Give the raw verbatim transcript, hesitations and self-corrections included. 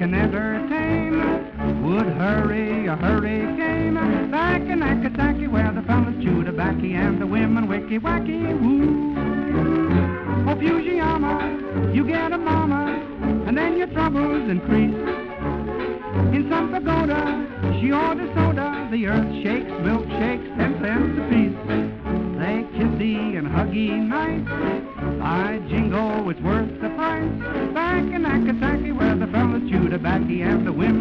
and entertain. Would hurry a hurricane back in Akataki where the fellas chew tobacco and the women wicky wacky woo. Oh, Fujiyama, you get a mama, and then your troubles increase. In some pagoda, she orders soda, the earth shakes, milkshakes, ten cents apiece. They kissy and huggy nice, by jingo, it's worth the price. Back in Akataki where the fellas chew tobacco and the women